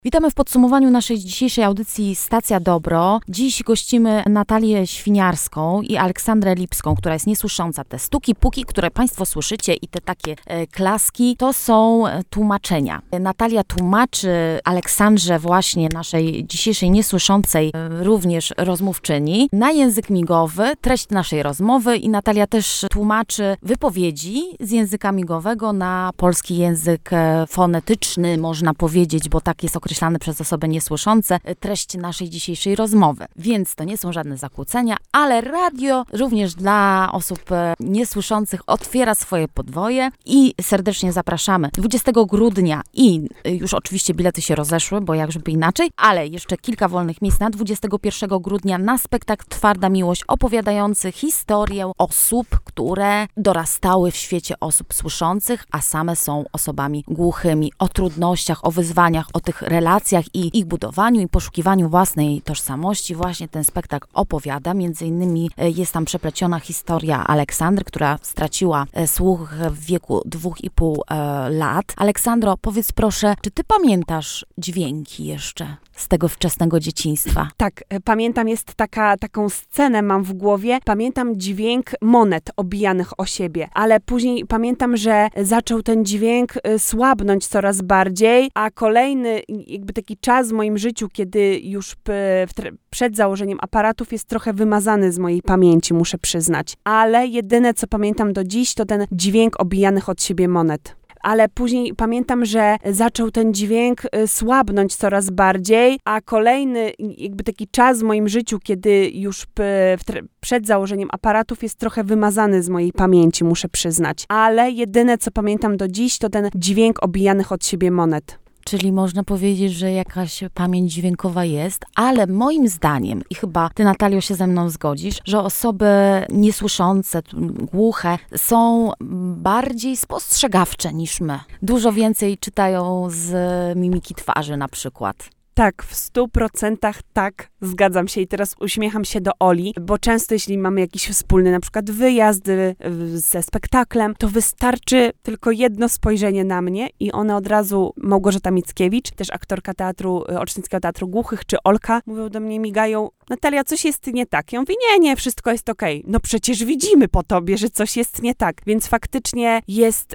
Witamy w podsumowaniu naszej dzisiejszej audycji Stacja Dobro. Dziś gościmy Natalię Świniarską i Aleksandrę Lipską, która jest niesłysząca. Te stuki, puki, które Państwo słyszycie i te takie klaski, to są tłumaczenia. Natalia tłumaczy Aleksandrze, właśnie naszej dzisiejszej niesłyszącej również rozmówczyni, na język migowy treść naszej rozmowy i Natalia też tłumaczy wypowiedzi z języka migowego na polski język fonetyczny, można powiedzieć, bo tak jest określany przez osoby niesłyszące treść naszej dzisiejszej rozmowy. Więc to nie są żadne zakłócenia, ale radio również dla osób niesłyszących otwiera swoje podwoje i serdecznie zapraszamy 20 grudnia i już oczywiście bilety się rozeszły, bo jakżeby inaczej, ale jeszcze kilka wolnych miejsc na 21 grudnia na spektakl Twarda Miłość opowiadający historię osób, które dorastały w świecie osób słyszących, a same są osobami głuchymi, o trudnościach, o wyzwaniach, o tych relacjach i ich budowaniu i poszukiwaniu własnej tożsamości. Właśnie ten spektakl opowiada. Między innymi jest tam przepleciona historia Aleksandry, która straciła słuch w wieku 2,5 lat. Aleksandro, powiedz proszę, czy ty pamiętasz dźwięki jeszcze z tego wczesnego dzieciństwa? Tak, pamiętam, jest taką scenę mam w głowie. Pamiętam dźwięk monet obijanych o siebie, ale później pamiętam, że zaczął ten dźwięk słabnąć coraz bardziej, a kolejny jakby taki czas w moim życiu, kiedy już przed założeniem aparatów jest trochę wymazany z mojej pamięci, muszę przyznać. Ale jedyne, co pamiętam do dziś, to ten dźwięk obijanych od siebie monet. Ale później pamiętam, że zaczął ten dźwięk słabnąć coraz bardziej, a kolejny jakby taki czas w moim życiu, kiedy już przed założeniem aparatów jest trochę wymazany z mojej pamięci, muszę przyznać. Ale jedyne, co pamiętam do dziś, to ten dźwięk obijanych od siebie monet. Czyli można powiedzieć, że jakaś pamięć dźwiękowa jest, ale moim zdaniem, i chyba ty, Natalio, się ze mną zgodzisz, że osoby niesłyszące, głuche są bardziej spostrzegawcze niż my. Dużo więcej czytają z mimiki twarzy na przykład. Tak, w 100% tak, zgadzam się i teraz uśmiecham się do Oli, bo często jeśli mamy jakiś wspólny na przykład wyjazd ze spektaklem, to wystarczy tylko jedno spojrzenie na mnie i ona od razu, Małgorzata Mickiewicz, też aktorka Olsztyńskiego Teatru Głuchych, czy Olka, mówią do mnie, migają, Natalia, coś jest nie tak. Ja mówię, nie, wszystko jest okej. No przecież widzimy po tobie, że coś jest nie tak, więc faktycznie jest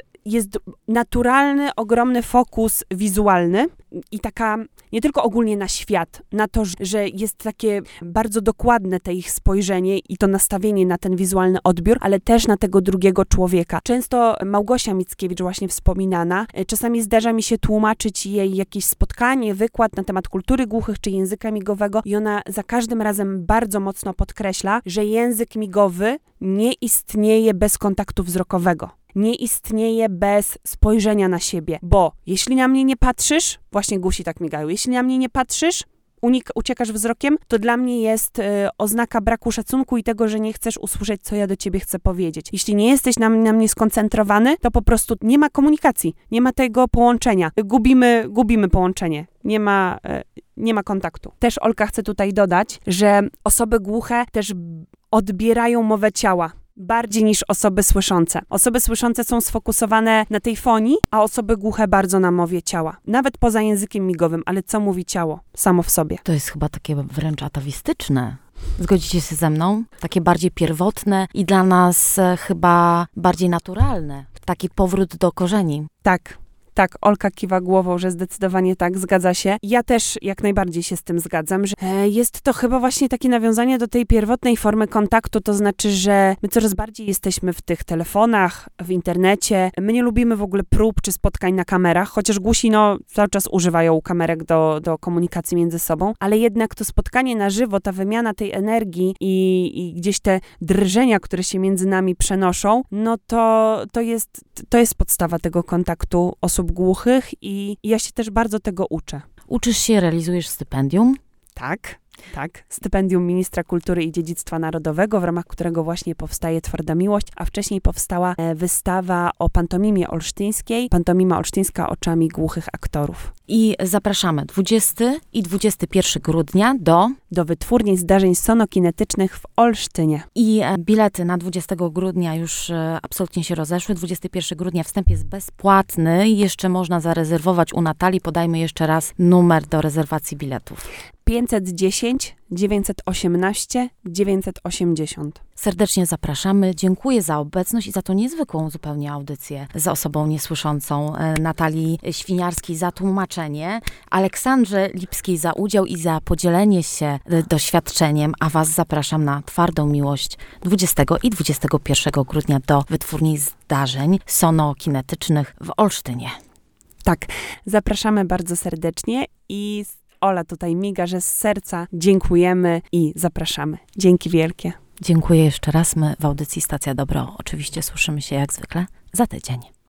naturalny, ogromny fokus wizualny i taka nie tylko ogólnie na świat, na to, że jest takie bardzo dokładne te ich spojrzenie i to nastawienie na ten wizualny odbiór, ale też na tego drugiego człowieka. Często Małgosia Mickiewicz właśnie wspominana, czasami zdarza mi się tłumaczyć jej jakieś spotkanie, wykład na temat kultury głuchych czy języka migowego i ona za każdym razem bardzo mocno podkreśla, że język migowy nie istnieje bez kontaktu wzrokowego. Nie istnieje bez spojrzenia na siebie, bo jeśli na mnie nie patrzysz, właśnie głusi tak migają, jeśli na mnie nie patrzysz, uciekasz wzrokiem, to dla mnie jest oznaka braku szacunku i tego, że nie chcesz usłyszeć, co ja do ciebie chcę powiedzieć. Jeśli nie jesteś na mnie skoncentrowany, to po prostu nie ma komunikacji, nie ma tego połączenia. Gubimy połączenie. Nie ma kontaktu. Też Olka chce tutaj dodać, że osoby głuche też odbierają mowę ciała. Bardziej niż osoby słyszące. Osoby słyszące są sfokusowane na tej fonii, a osoby głuche bardzo na mowie ciała. Nawet poza językiem migowym, ale co mówi ciało samo w sobie? To jest chyba takie wręcz atawistyczne. Zgodzicie się ze mną? Takie bardziej pierwotne i dla nas chyba bardziej naturalne. Taki powrót do korzeni. Tak, Olka kiwa głową, że zdecydowanie tak, zgadza się. Ja też jak najbardziej się z tym zgadzam, że jest to chyba właśnie takie nawiązanie do tej pierwotnej formy kontaktu, to znaczy, że my coraz bardziej jesteśmy w tych telefonach, w internecie. My nie lubimy w ogóle prób czy spotkań na kamerach, chociaż głusi cały czas używają kamerek do komunikacji między sobą, ale jednak to spotkanie na żywo, ta wymiana tej energii i gdzieś te drżenia, które się między nami przenoszą, no to jest podstawa tego kontaktu osób głuchych i ja się też bardzo tego uczę. Uczysz się, realizujesz stypendium? Tak. Tak, stypendium Ministra Kultury i Dziedzictwa Narodowego, w ramach którego właśnie powstaje Twarda Miłość, a wcześniej powstała wystawa o pantomimie olsztyńskiej, pantomima olsztyńska oczami głuchych aktorów. I zapraszamy 20 i 21 grudnia do Wytwórni Zdarzeń Sonokinetycznych w Olsztynie. I bilety na 20 grudnia już absolutnie się rozeszły. 21 grudnia wstęp jest bezpłatny. Jeszcze można zarezerwować u Natalii. Podajmy jeszcze raz numer do rezerwacji biletów. 510 918 980. Serdecznie zapraszamy. Dziękuję za obecność i za tą niezwykłą zupełnie audycję z osobą niesłyszącą. Natalii Świniarskiej za tłumaczenie, Aleksandrze Lipskiej za udział i za podzielenie się doświadczeniem, a was zapraszam na Twardą Miłość 20 i 21 grudnia do Wytwórni Zdarzeń Sonokinetycznych w Olsztynie. Tak, zapraszamy bardzo serdecznie i Ola tutaj miga, że z serca dziękujemy i zapraszamy. Dzięki wielkie. Dziękuję jeszcze raz. My w audycji Stacja Dobro oczywiście słyszymy się jak zwykle za tydzień.